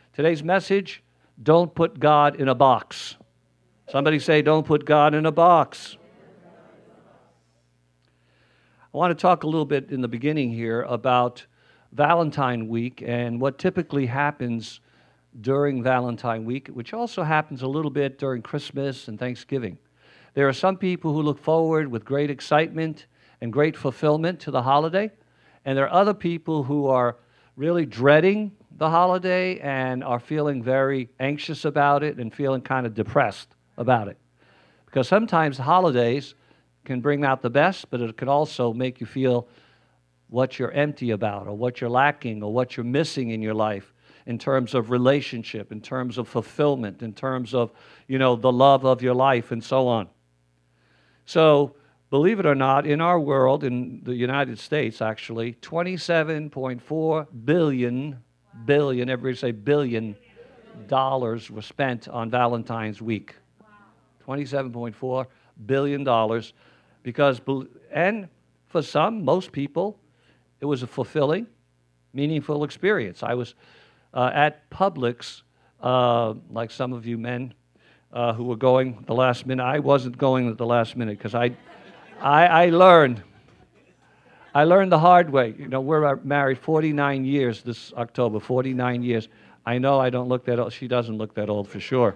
Today's message, don't put God in a box. Somebody say, don't put God in a box. I want to talk a little bit in the beginning here about Valentine Week and what typically happens during Valentine Week, which also happens a little bit during Christmas and Thanksgiving. There are some people who look forward with great excitement and great fulfillment to the holiday, and there are other people who are really dreading the holiday and are feeling very anxious about it and feeling kind of depressed about it. Because sometimes holidays can bring out the best, but it can also make you feel what you're empty about or what you're lacking or what you're missing in your life in terms of relationship, in terms of fulfillment, in terms of, the love of your life and so on. So, believe it or not, in our world, in the United States actually, $27.4 billion, everybody say billion, dollars were spent on Valentine's week. $27.4 billion. Because, and for some, most people, it was a fulfilling, meaningful experience. I was at Publix, like some of you men who were going at the last minute. I wasn't going at the last minute because I learned the hard way. We're married 49 years this October, 49 years. I know I don't look that old. She doesn't look that old for sure.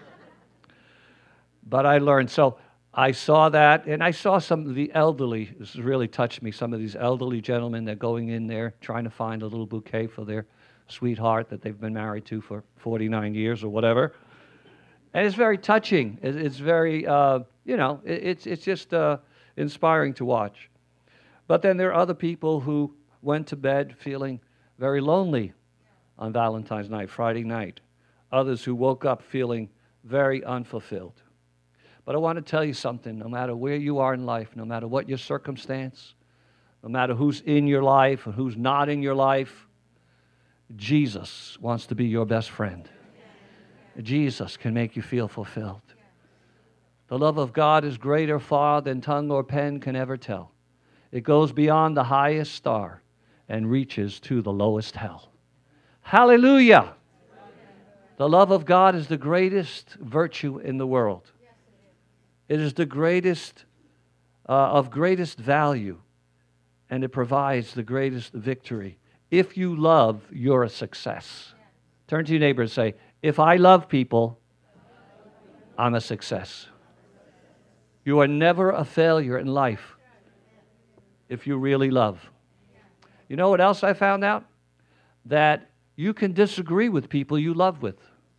But I learned. So I saw that, and I saw some of the elderly. This has really touched me. Some of these elderly gentlemen, they're going in there trying to find a little bouquet for their sweetheart that they've been married to for 49 years or whatever. And it's very touching. It's very, it's just inspiring to watch. But then there are other people who went to bed feeling very lonely on Valentine's night, Friday night. Others who woke up feeling very unfulfilled. But I want to tell you something. No matter where you are in life, no matter what your circumstance, no matter who's in your life or who's not in your life, Jesus wants to be your best friend. Jesus can make you feel fulfilled. The love of God is greater far than tongue or pen can ever tell. It goes beyond the highest star and reaches to the lowest hell. Hallelujah! The love of God is the greatest virtue in the world. It is the greatest, of greatest value, and it provides the greatest victory. If you love, you're a success. Turn to your neighbor and say, if I love people, I'm a success. You are never a failure in life if you really love. You know what else I found out? That you can disagree with people you love with.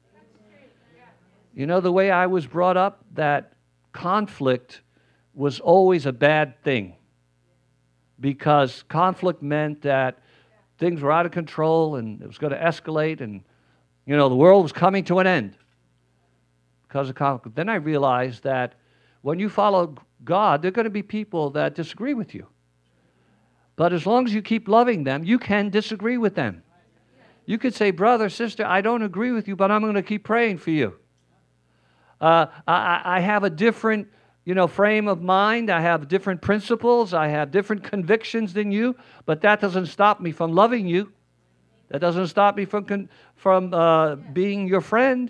The way I was brought up, that conflict was always a bad thing. Because conflict meant that things were out of control and it was going to escalate and, the world was coming to an end because of conflict. Then I realized that when you follow God, there are going to be people that disagree with you. But as long as you keep loving them, you can disagree with them. You could say, brother, sister, I don't agree with you, but I'm going to keep praying for you. I have a different, frame of mind. I have different principles. I have different convictions than you, but that doesn't stop me from loving you. That doesn't stop me from being your friend.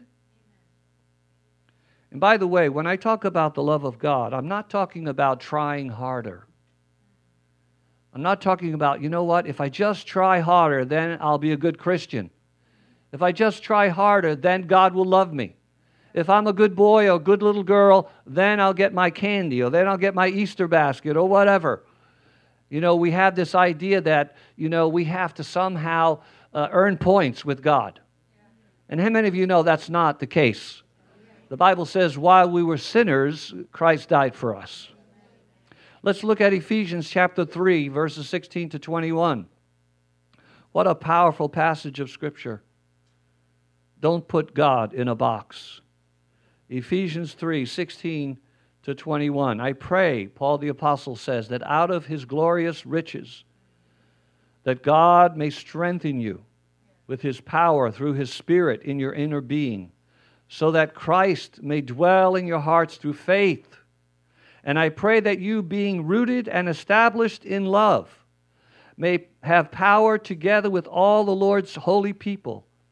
And by the way, when I talk about the love of God, I'm not talking about trying harder. I'm not talking about, if I just try harder, then I'll be a good Christian. If I just try harder, then God will love me. If I'm a good boy or a good little girl, then I'll get my candy, or then I'll get my Easter basket, or whatever. We have this idea that, we have to somehow earn points with God. And how many of you know that's not the case? The Bible says, while we were sinners, Christ died for us. Let's look at Ephesians chapter 3, verses 16 to 21. What a powerful passage of Scripture. Don't put God in a box. Ephesians 3, 16 to 21. I pray, Paul the Apostle says, that out of His glorious riches, that God may strengthen you with His power through His Spirit in your inner being, so that Christ may dwell in your hearts through faith. And I pray that you, being rooted and established in love, may have power together with all the Lord's holy people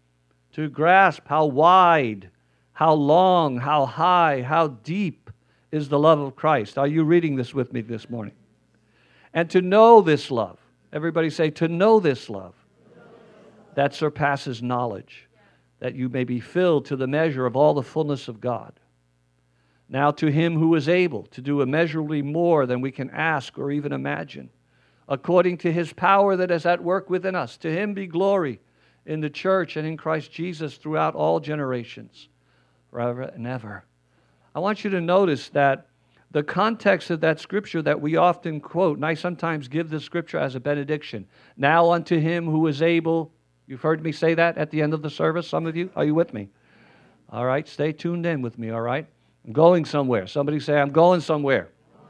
to grasp how wide, how long, how high, how deep is the love of Christ. Are you reading this with me this morning? And to know this love. Everybody say, to know this love that surpasses knowledge, that you may be filled to the measure of all the fullness of God. Now to him who is able to do immeasurably more than we can ask or even imagine, according to his power that is at work within us, to him be glory in the church and in Christ Jesus throughout all generations, forever and ever. I want you to notice that the context of that scripture that we often quote, and I sometimes give this scripture as a benediction. Now unto him who is able, you've heard me say that at the end of the service, some of you? Are you with me? All right, stay tuned in with me, all right? I'm going somewhere. Somebody say, I'm going somewhere.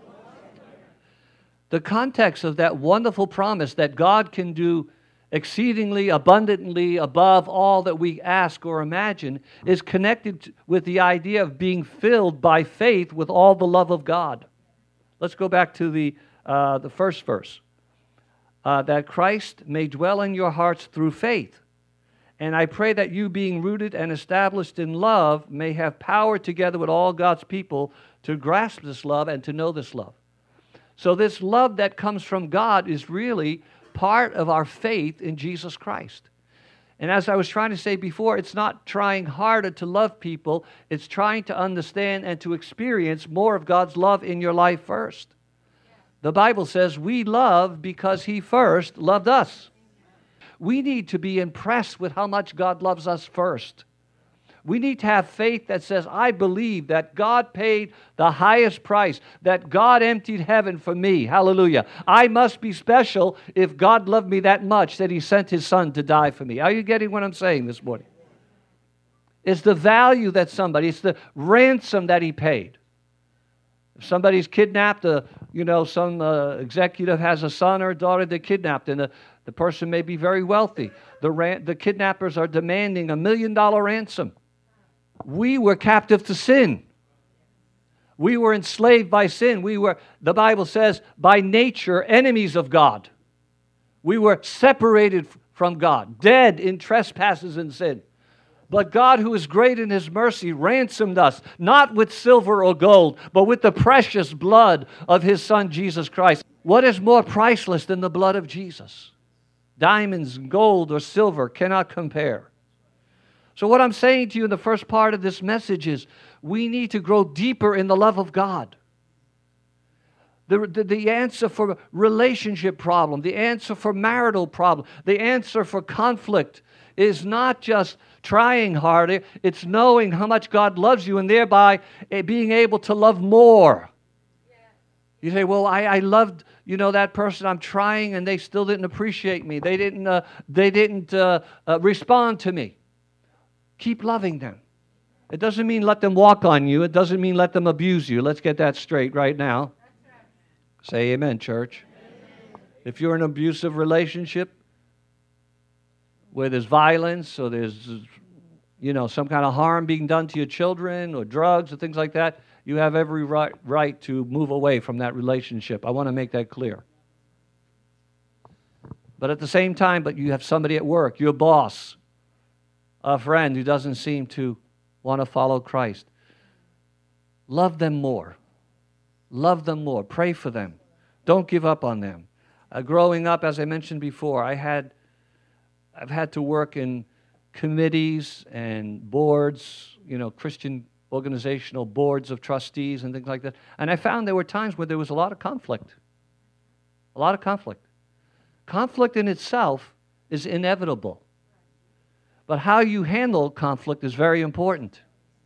The context of that wonderful promise that God can do exceedingly abundantly above all that we ask or imagine is connected with the idea of being filled by faith with all the love of God. Let's go back to the first verse. That Christ may dwell in your hearts through faith. And I pray that you, being rooted and established in love, may have power together with all God's people to grasp this love and to know this love. So this love that comes from God is really part of our faith in Jesus Christ. And as I was trying to say before, it's not trying harder to love people. It's trying to understand and to experience more of God's love in your life first. The Bible says we love because he first loved us. We need to be impressed with how much God loves us first. We need to have faith that says, I believe that God paid the highest price, that God emptied heaven for me. Hallelujah. I must be special if God loved me that much that he sent his son to die for me. Are you getting what I'm saying this morning? It's the value that it's the ransom that he paid. If somebody's kidnapped, some executive has a son or a daughter they kidnapped, and the person may be very wealthy. The kidnappers are demanding $1 million ransom. We were captive to sin. We were enslaved by sin. We were, the Bible says, by nature, enemies of God. We were separated from God, dead in trespasses and sin. But God, who is great in his mercy, ransomed us, not with silver or gold, but with the precious blood of his Son, Jesus Christ. What is more priceless than the blood of Jesus? Diamonds, gold, or silver cannot compare. So what I'm saying to you in the first part of this message is we need to grow deeper in the love of God. The answer for relationship problem, the answer for marital problem, the answer for conflict is not just trying harder, it's knowing how much God loves you and thereby being able to love more. You say, well, I loved, that person. I'm trying and they still didn't appreciate me. They didn't respond to me. Keep loving them. It doesn't mean let them walk on you. It doesn't mean let them abuse you. Let's get that straight right now. Say amen, church. Amen. If you're in an abusive relationship where there's violence or there's, some kind of harm being done to your children or drugs or things like that, you have every right to move away from that relationship. I want to make that clear. But at the same time, you have somebody at work, your boss, a friend who doesn't seem to want to follow Christ. Love them more. Love them more. Pray for them. Don't give up on them. Growing up, as I mentioned before, I've had to work in committees and boards, Christian organizational boards of trustees and things like that. And I found there were times where there was a lot of conflict. A lot of conflict. Conflict in itself is inevitable. But how you handle conflict is very important.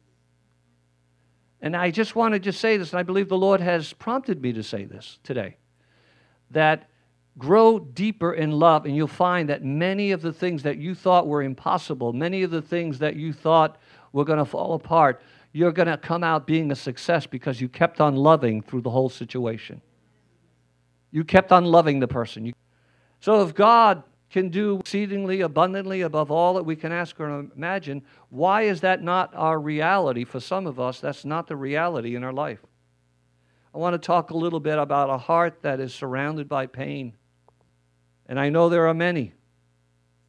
And I just want to say this, and I believe the Lord has prompted me to say this today, that grow deeper in love, and you'll find that many of the things that you thought were impossible, many of the things that you thought were going to fall apart, you're going to come out being a success because you kept on loving through the whole situation. You kept on loving the person. So if God can do exceedingly abundantly above all that we can ask or imagine, why is that not our reality? For some of us, that's not the reality in our life. I want to talk a little bit about a heart that is surrounded by pain. And I know there are many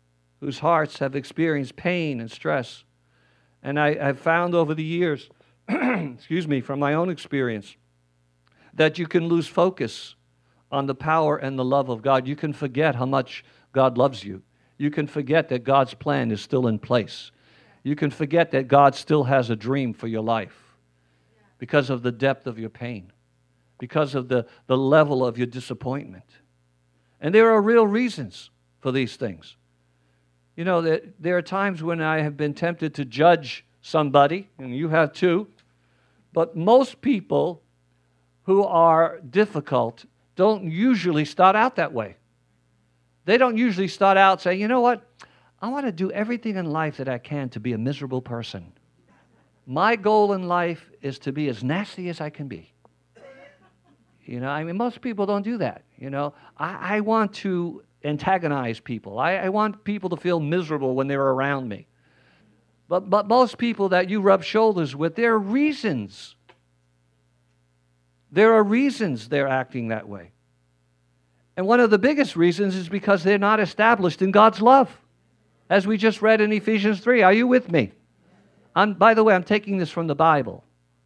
whose hearts have experienced pain and stress. And I've found over the years, excuse me, from my own experience, that you can lose focus on the power and the love of God. You can forget how much God loves you. You can forget that God's plan is still in place. You can forget that God still has a dream for your life because of the depth of your pain, because of the level of your disappointment. And there are real reasons for these things. You know, there are times when I have been tempted to judge somebody, and you have too, but most people who are difficult don't usually start out that way. They don't usually start out saying, you know what, I want to do everything in life that I can to be a miserable person. My goal in life is to be as nasty as I can be. You know, I mean, most people don't do that. You know, I want to antagonize people. I want people to feel miserable when they're around me. But most people that you rub shoulders with, there are reasons. There are reasons they're acting that way. And one of the biggest reasons is because they're not established in God's love. As we just read in Ephesians 3. Are you with me? By the way, I'm taking this from the Bible.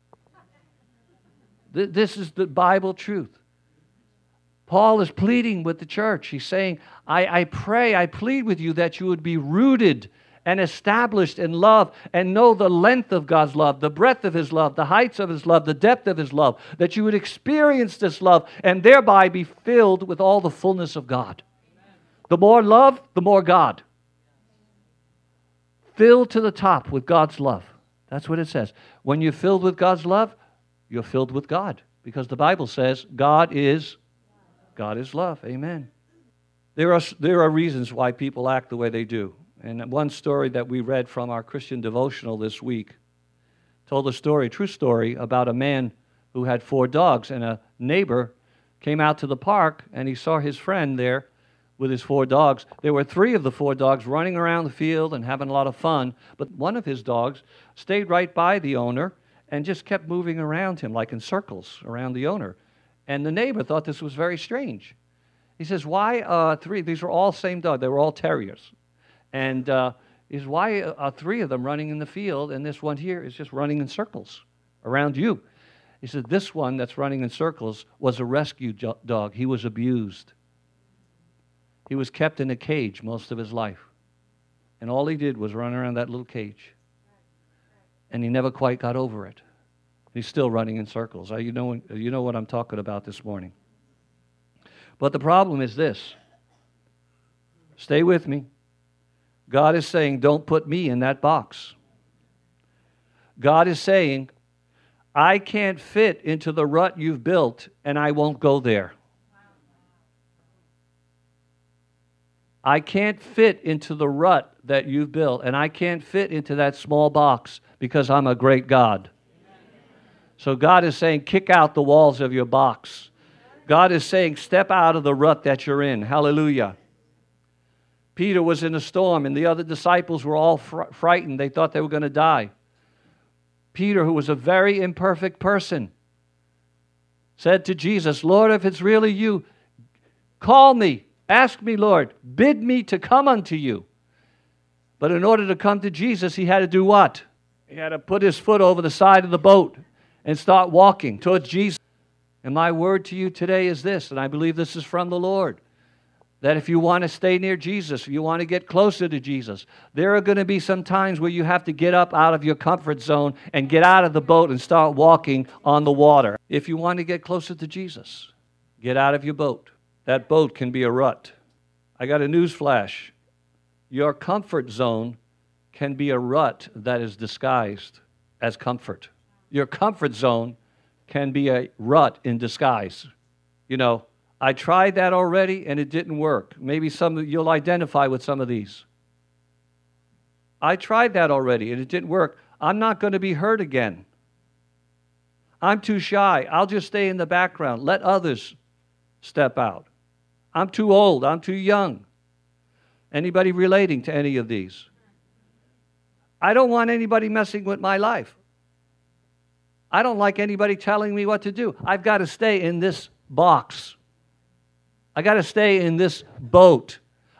This is the Bible truth. Paul is pleading with the church. He's saying, I pray, I plead with you that you would be rooted and established in love and know the length of God's love, the breadth of His love, the heights of His love, the depth of His love, that you would experience this love and thereby be filled with all the fullness of God. The more love, the more God. Filled to the top with God's love. That's what it says. When you're filled with God's love, you're filled with God. Because the Bible says God is love. Amen. There are reasons why people act the way they do. And one story that we read from our Christian devotional this week told a story, true story, about a man who had 4 dogs. And a neighbor came out to the park and he saw his friend there with his 4 dogs. There were 3 of the 4 dogs running around the field and having a lot of fun. But one of his dogs stayed right by the owner and just kept moving around him like in circles around the owner. And the neighbor thought this was very strange. He says, why 3? These are all same dog. They were all terriers. And he says, why are 3 of them running in the field and this one here is just running in circles around you? He said, this one that's running in circles was a rescue dog. He was abused. He was kept in a cage most of his life. And all he did was run around that little cage. And he never quite got over it. He's still running in circles. You know what I'm talking about this morning. But the problem is this. Stay with me. God is saying, don't put me in that box. God is saying, I can't fit into the rut you've built, and I won't go there. I can't fit into the rut that you've built, and I can't fit into that small box because I'm a great God. So God is saying, kick out the walls of your box. God is saying, step out of the rut that you're in. Hallelujah. Peter was in a storm, and the other disciples were all frightened. They thought they were going to die. Peter, who was a very imperfect person, said to Jesus, Lord, if it's really you, call me. Ask me, Lord, bid me to come unto you. But in order to come to Jesus, he had to do what? He had to put his foot over the side of the boat and start walking towards Jesus. And my word to you today is this, and I believe this is from the Lord, that if you want to stay near Jesus, if you want to get closer to Jesus, there are going to be some times where you have to get up out of your comfort zone and get out of the boat and start walking on the water. If you want to get closer to Jesus, get out of your boat. That boat can be a rut. I got a news flash. Your comfort zone can be a rut that is disguised as comfort. Your comfort zone can be a rut in disguise. You know, I tried that already and it didn't work. Maybe you'll identify with some of these. I tried that already and it didn't work. I'm not going to be hurt again. I'm too shy. I'll just stay in the background. Let others step out. I'm too old. I'm too young. Anybody relating to any of these? I don't want anybody messing with my life. I don't like anybody telling me what to do. I've got to stay in this box. I got to stay in this boat.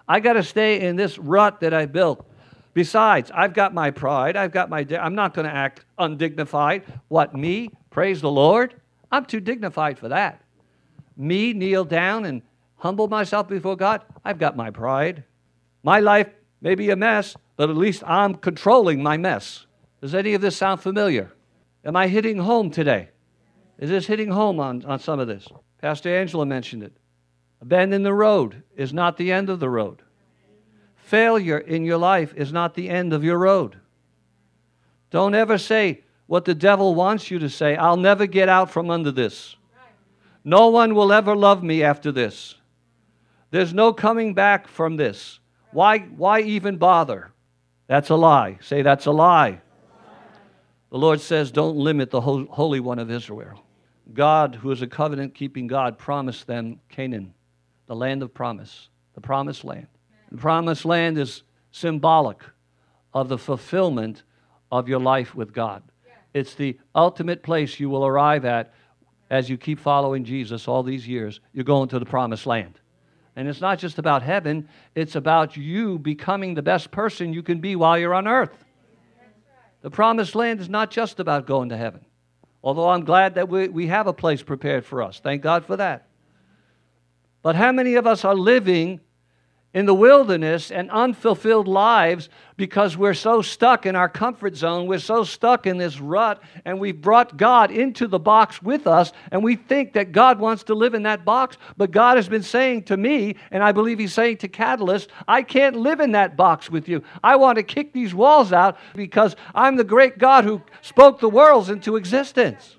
I got to stay in this rut that I built. Besides, I've got my pride. I'm not going to act undignified. What, me? Praise the Lord? I'm too dignified for that. Me kneel down and humble myself before God? I've got my pride. My life may be a mess, but at least I'm controlling my mess. Does any of this sound familiar? Am I hitting home today? Is this hitting home on some of this? Pastor Angela mentioned it. A bend in the road is not the end of the road. Failure in your life is not the end of your road. Don't ever say what the devil wants you to say. I'll never get out from under this. No one will ever love me after this. There's no coming back from this. Why even bother? That's a lie. Say, that's a lie. The Lord says, don't limit the Holy One of Israel. God, who is a covenant-keeping God, promised them Canaan, the land of promise, the promised land. The promised land is symbolic of the fulfillment of your life with God. It's the ultimate place you will arrive at as you keep following Jesus all these years. You're going to the promised land. And it's not just about heaven. It's about you becoming the best person you can be while you're on earth. The promised land is not just about going to heaven. Although I'm glad that we have a place prepared for us. Thank God for that. But how many of us are living in the wilderness and unfulfilled lives because we're so stuck in our comfort zone, we're so stuck in this rut, and we've brought God into the box with us, and we think that God wants to live in that box, but God has been saying to me, and I believe He's saying to Catalyst, I can't live in that box with you. I want to kick these walls out because I'm the great God who spoke the worlds into existence.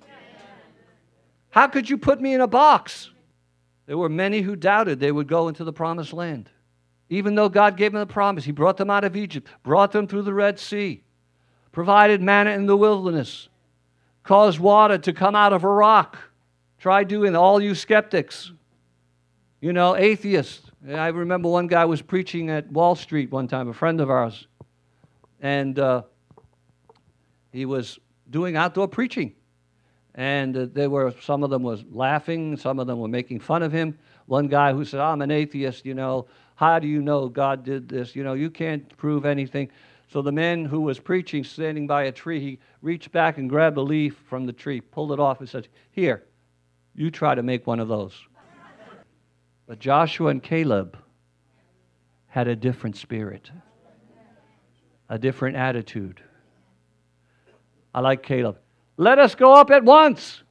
How could you put me in a box? There were many who doubted they would go into the promised land. Even though God gave them the promise, He brought them out of Egypt, brought them through the Red Sea, provided manna in the wilderness, caused water to come out of a rock. Try doing it, all you skeptics, atheists. I remember one guy was preaching at Wall Street one time, a friend of ours, and he was doing outdoor preaching. And some of them was laughing, some of them were making fun of him. One guy who said, I'm an atheist, how do you know God did this? You can't prove anything. So the man who was preaching, standing by a tree, he reached back and grabbed a leaf from the tree, pulled it off and said, here, you try to make one of those. But Joshua and Caleb had a different spirit, a different attitude. I like Caleb. Let us go up at once.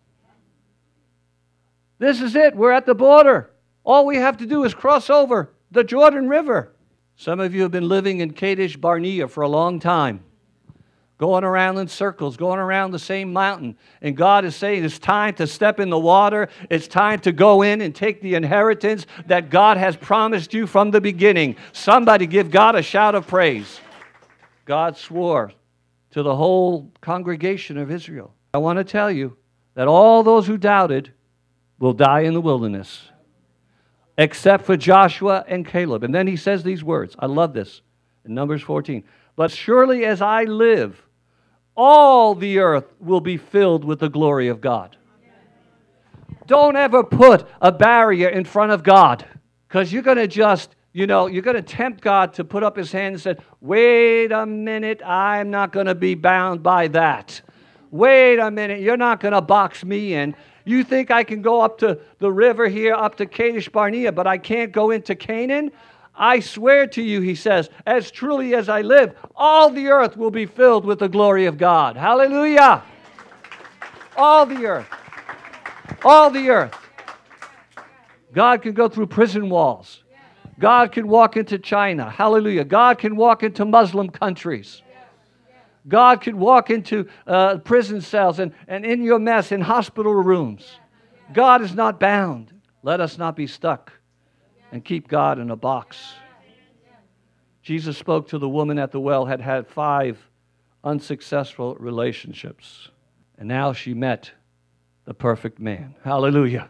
This is it. We're at the border. All we have to do is cross over the Jordan River. Some of you have been living in Kadesh Barnea for a long time, going around in circles, going around the same mountain. And God is saying it's time to step in the water. It's time to go in and take the inheritance that God has promised you from the beginning. Somebody give God a shout of praise. God swore to the whole congregation of Israel. I want to tell you that all those who doubted will die in the wilderness, except for Joshua and Caleb. And then he says these words. I love this in Numbers 14. But surely as I live, all the earth will be filled with the glory of God. Don't ever put a barrier in front of God, because you're going to just, you're going to tempt God to put up His hand and say, wait a minute, I'm not going to be bound by that. Wait a minute, you're not going to box me in. You think I can go up to the river here, up to Kadesh Barnea, but I can't go into Canaan? I swear to you, he says, as truly as I live, all the earth will be filled with the glory of God. Hallelujah! All the earth. All the earth. God can go through prison walls. God can walk into China. Hallelujah. God can walk into Muslim countries. God could walk into prison cells and in your mess, in hospital rooms. God is not bound. Let us not be stuck and keep God in a box. Jesus spoke to the woman at the well, had had 5 unsuccessful relationships. And now she met the perfect man. Hallelujah.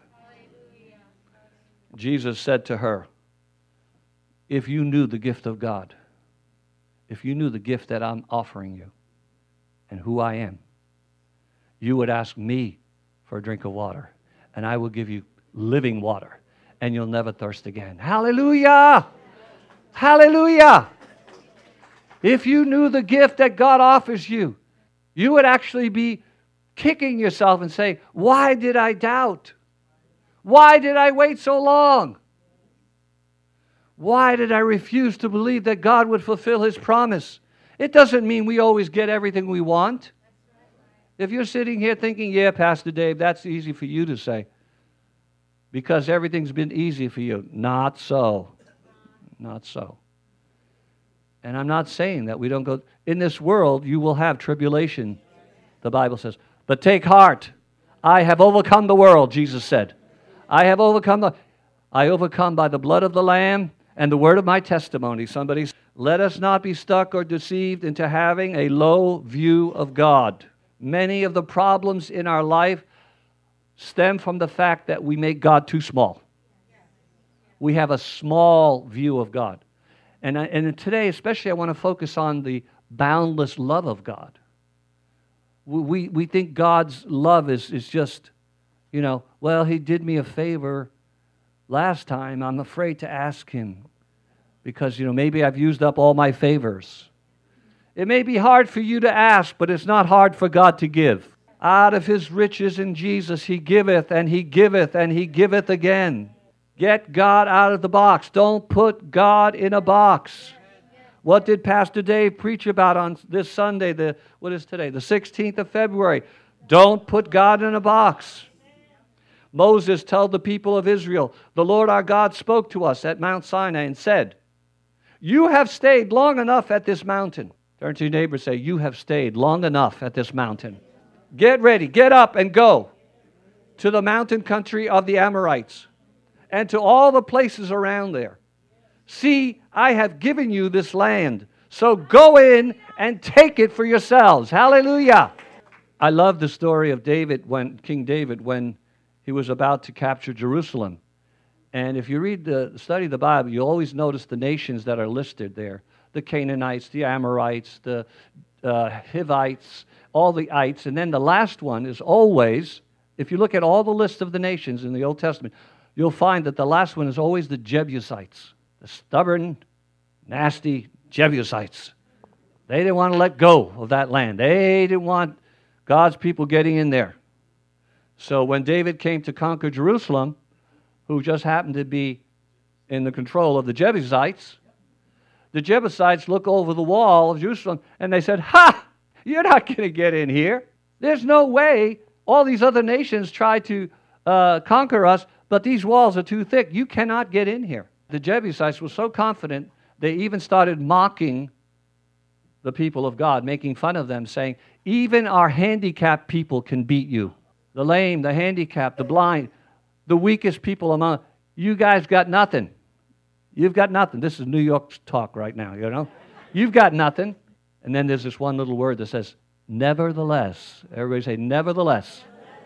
Jesus said to her, if you knew the gift of God, if you knew the gift that I'm offering you, and who I am, you would ask me for a drink of water, and I will give you living water, and you'll never thirst again. Hallelujah! Hallelujah. If you knew the gift that God offers you, you would actually be kicking yourself and saying, why did I doubt? Why did I wait so long? Why did I refuse to believe that God would fulfill His promise? It doesn't mean we always get everything we want. If you're sitting here thinking, yeah, Pastor Dave, that's easy for you to say, because everything's been easy for you. Not so. Not so. And I'm not saying that we don't go. In this world, you will have tribulation, the Bible says. But take heart. I have overcome the world, Jesus said. I overcome by the blood of the Lamb and the word of my testimony. Let us not be stuck or deceived into having a low view of God. Many of the problems in our life stem from the fact that we make God too small. We have a small view of God. And today, especially, I want to focus on the boundless love of God. We think God's love is just, well, He did me a favor last time. I'm afraid to ask Him because, maybe I've used up all my favors. It may be hard for you to ask, but it's not hard for God to give. Out of His riches in Jesus, He giveth, and He giveth, and He giveth again. Get God out of the box. Don't put God in a box. What did Pastor Dave preach about on this Sunday? What is today? The 16th of February. Don't put God in a box. Moses told the people of Israel, the Lord our God spoke to us at Mount Sinai and said, you have stayed long enough at this mountain. Turn to your neighbor and say, you have stayed long enough at this mountain. Get ready, get up and go to the mountain country of the Amorites and to all the places around there. See, I have given you this land, so go in and take it for yourselves. Hallelujah. I love the story of King David, when he was about to capture Jerusalem. And if you study the Bible, you'll always notice the nations that are listed there. The Canaanites, the Amorites, the Hivites, all the ites. And then the last one is always, if you look at all the list of the nations in the Old Testament, you'll find that the last one is always the Jebusites. The stubborn, nasty Jebusites. They didn't want to let go of that land. They didn't want God's people getting in there. So when David came to conquer Jerusalem, who just happened to be in the control of the Jebusites look over the wall of Jerusalem and they said, ha! You're not going to get in here. There's no way. All these other nations tried to conquer us, but these walls are too thick. You cannot get in here. The Jebusites were so confident, they even started mocking the people of God, making fun of them, saying, even our handicapped people can beat you. The lame, the handicapped, the blind, the weakest people among you guys got nothing. You've got nothing. This is New York talk right now, You've got nothing. And then there's this one little word that says, nevertheless. Everybody say, nevertheless.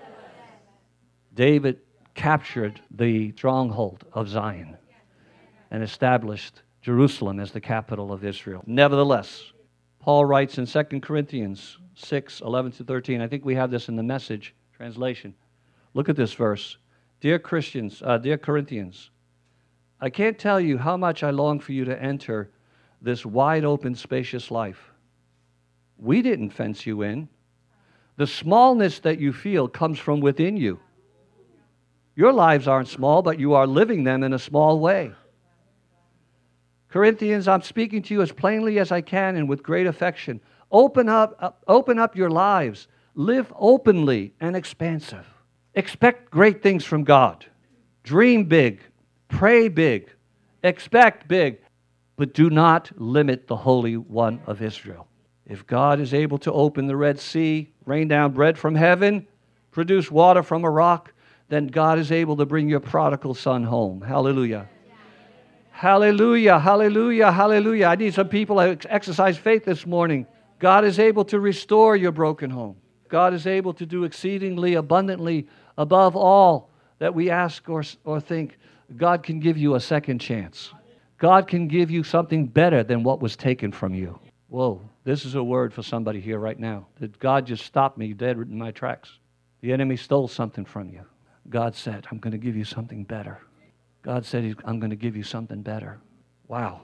David captured the stronghold of Zion and established Jerusalem as the capital of Israel. Nevertheless, Paul writes in 2 Corinthians 6, 11-13. I think we have this in the Message translation. Look at this verse. Dear Corinthians, I can't tell you how much I long for you to enter this wide open, spacious life. We didn't fence you in. The smallness that you feel comes from within you. Your lives aren't small, but you are living them in a small way. Corinthians, I'm speaking to you as plainly as I can and with great affection. Open up your lives. Live openly and expansive. Expect great things from God. Dream big. Pray big. Expect big. But do not limit the Holy One of Israel. If God is able to open the Red Sea, rain down bread from heaven, produce water from a rock, then God is able to bring your prodigal son home. Hallelujah. Hallelujah, hallelujah, hallelujah. I need some people to exercise faith this morning. God is able to restore your broken home. God is able to do exceedingly abundantly above all that we ask or think. God can give you a second chance. God can give you something better than what was taken from you. Whoa, this is a word for somebody here right now. That God just stopped me dead in my tracks. The enemy stole something from you. God said, I'm going to give you something better. God said, I'm going to give you something better. Wow.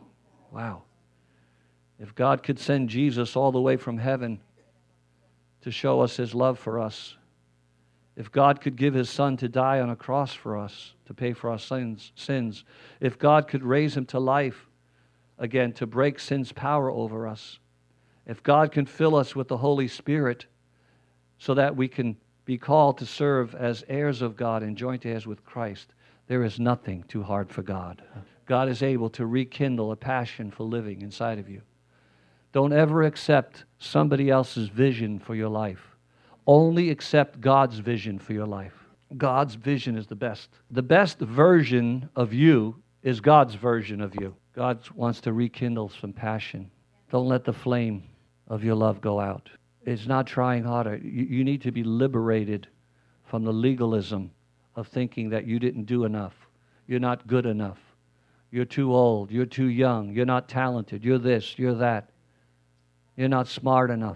Wow. If God could send Jesus all the way from heaven to show us his love for us, if God could give his son to die on a cross for us, to pay for our sins, if God could raise him to life again to break sin's power over us, if God can fill us with the Holy Spirit so that we can be called to serve as heirs of God and joint heirs with Christ, there is nothing too hard for God. God is able to rekindle a passion for living inside of you. Don't ever accept somebody else's vision for your life. Only accept God's vision for your life. God's vision is the best. The best version of you is God's version of you. God wants to rekindle some passion. Don't let the flame of your love go out. It's not trying harder. You need to be liberated from the legalism of thinking that you didn't do enough. You're not good enough. You're too old. You're too young. You're not talented. You're this. You're that. You're not smart enough.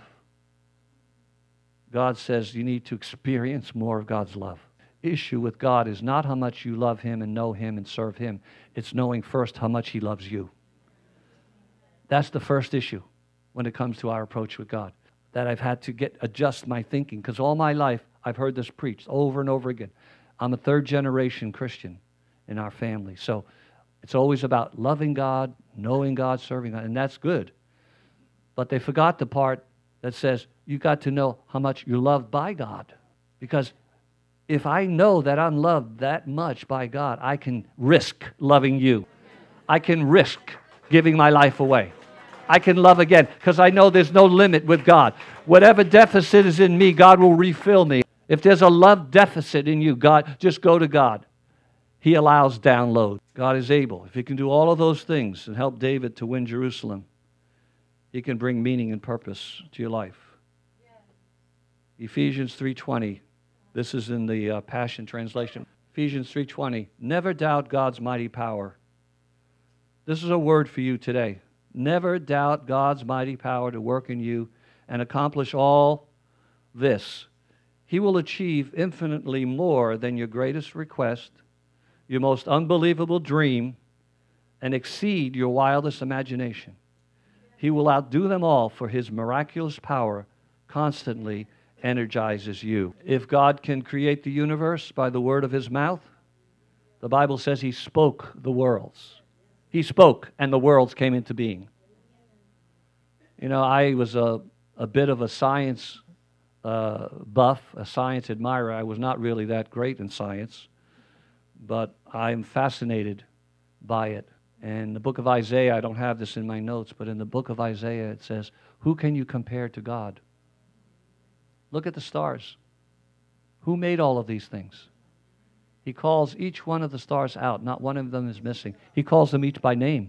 God says you need to experience more of God's love. Issue with God is not how much you love him and know him and serve him. It's knowing first how much he loves you. That's the first issue when it comes to our approach with God. That I've had to adjust my thinking, because all my life I've heard this preached over and over again. I'm a third generation Christian in our family. So it's always about loving God, knowing God, serving God, and that's good. But they forgot the part that says you got to know how much you're loved by God. Because if I know that I'm loved that much by God, I can risk loving you. I can risk giving my life away. I can love again because I know there's no limit with God. Whatever deficit is in me, God will refill me. If there's a love deficit in you, God, just go to God. He allows download. God is able. If he can do all of those things and help David to win Jerusalem, he can bring meaning and purpose to your life. Ephesians 3:20. This is in the Passion Translation. Ephesians 3:20. Never doubt God's mighty power. This is a word for you today. Never doubt God's mighty power to work in you and accomplish all this. He will achieve infinitely more than your greatest request, your most unbelievable dream, and exceed your wildest imagination. He will outdo them all, for his miraculous power constantly energizes you. If God can create the universe by the word of his mouth, the Bible says he spoke the worlds. He spoke and the worlds came into being. You know, I was a bit of a science buff, a science admirer. I was not really that great in science, but I'm fascinated by it. And the book of Isaiah, I don't have this in my notes, but in the book of Isaiah it says, who can you compare to God? Look at the stars. Who made all of these things? He calls each one of the stars out. Not one of them is missing. He calls them each by name.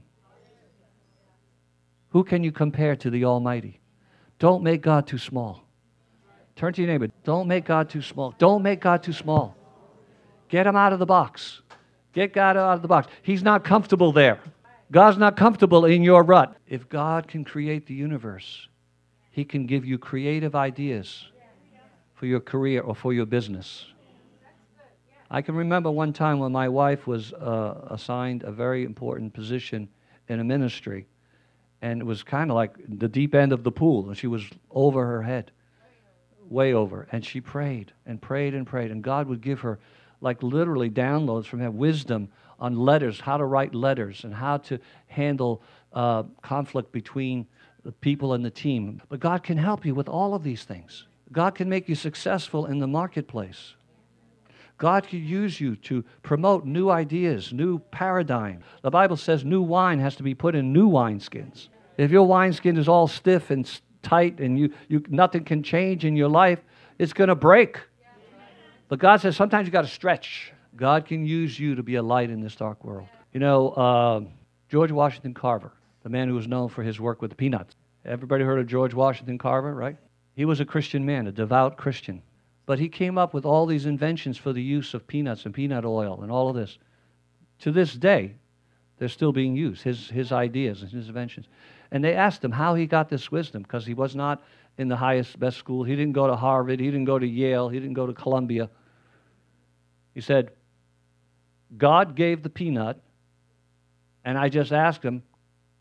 Who can you compare to the Almighty? Don't make God too small. Turn to your neighbor. Don't make God too small. Don't make God too small. Get him out of the box. Get God out of the box. He's not comfortable there. God's not comfortable in your rut. If God can create the universe, he can give you creative ideas for your career or for your business. I can remember one time when my wife was assigned a very important position in a ministry, and it was kind of like the deep end of the pool, and she was over her head, way over, and she prayed and prayed and prayed, and God would give her like literally downloads from him, wisdom on letters, how to write letters, and how to handle conflict between the people and the team. But God can help you with all of these things. God can make you successful in the marketplace. God can use you to promote new ideas, new paradigm. The Bible says new wine has to be put in new wineskins. If your wineskin is all stiff and tight and you nothing can change in your life, it's going to break. But God says sometimes you got to stretch. God can use you to be a light in this dark world. You know, George Washington Carver, the man who was known for his work with the peanuts. Everybody heard of George Washington Carver, right? He was a Christian man, a devout Christian. But he came up with all these inventions for the use of peanuts and peanut oil and all of this. To this day, they're still being used, his ideas and his inventions. And they asked him how he got this wisdom, because he was not in the highest, best school. He didn't go to Harvard. He didn't go to Yale. He didn't go to Columbia. He said, God gave the peanut, and I just asked him,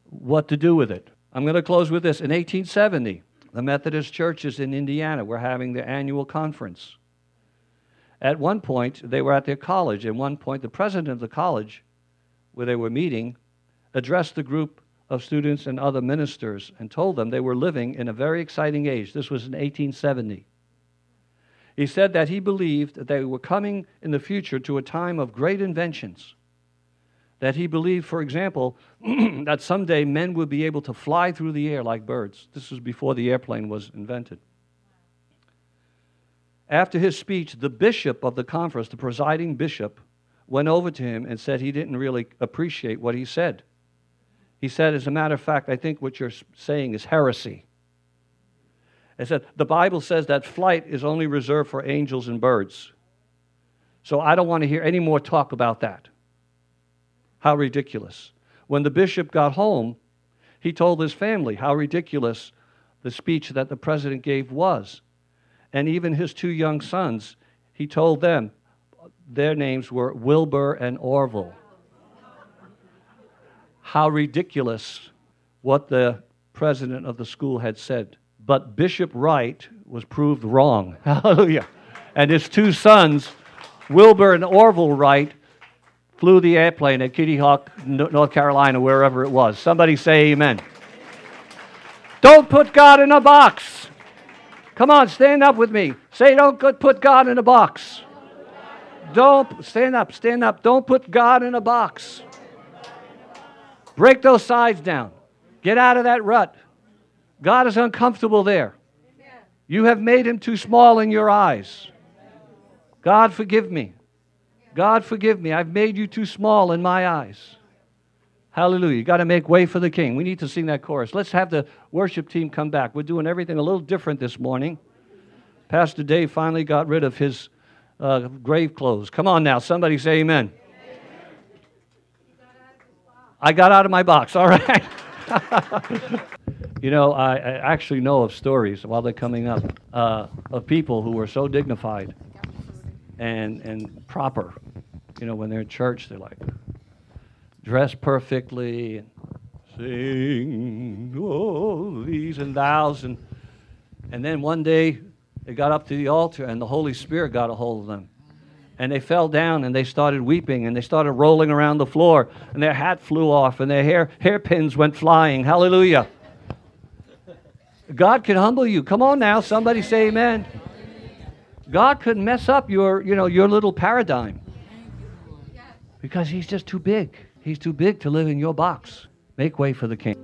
what to do with it. I'm going to close with this. In 1870, the Methodist churches in Indiana were having their annual conference. At one point, they were at their college. At one point, the president of the college, where they were meeting, addressed the group of students and other ministers and told them they were living in a very exciting age. This was in 1870. He said that he believed that they were coming in the future to a time of great inventions. That he believed, for example, that someday men would be able to fly through the air like birds. This was before the airplane was invented. After his speech, the bishop of the conference, the presiding bishop, went over to him and said he didn't really appreciate what he said. He said, as a matter of fact, I think what you're saying is heresy. He said, the Bible says that flight is only reserved for angels and birds. So I don't want to hear any more talk about that. How ridiculous. When the bishop got home, he told his family how ridiculous the speech that the president gave was. And even his two young sons, he told them, their names were Wilbur and Orville. How ridiculous what the president of the school had said. But Bishop Wright was proved wrong. Hallelujah. And his two sons, Wilbur and Orville Wright, flew the airplane at Kitty Hawk, North Carolina, wherever it was. Somebody say amen. Don't put God in a box. Come on, stand up with me. Say, don't put God in a box. Don't, stand up. Don't put God in a box. Break those sides down. Get out of that rut. God is uncomfortable there. You have made him too small in your eyes. God, forgive me. God, forgive me. I've made you too small in my eyes. Hallelujah. You got to make way for the King. We need to sing that chorus. Let's have the worship team come back. We're doing everything a little different this morning. Pastor Dave finally got rid of his grave clothes. Come on now. Somebody say amen. I got out of my box. All right. You know, I actually know of stories while they're coming up of people who were so dignified and proper. You know, when they're in church, they're like dressed perfectly and sing all these and thous. And then one day they got up to the altar and the Holy Spirit got a hold of them. And they fell down and they started weeping and they started rolling around the floor and their hat flew off and their hairpins went flying. Hallelujah. God can humble you. Come on now, somebody say amen. God could mess up your little paradigm because he's just too big. He's too big to live in your box. Make way for the King.